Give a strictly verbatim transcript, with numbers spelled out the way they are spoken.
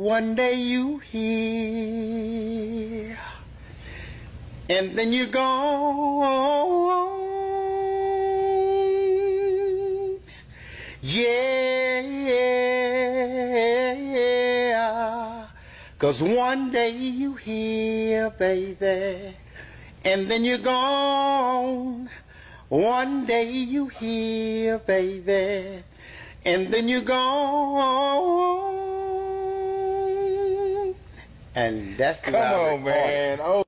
one day you hear, and then you're gone. Yeah, 'cause one day you hear, baby, and then you're gone. One day you hear, baby, and then you're gone. And that's the Come on, man. Oh.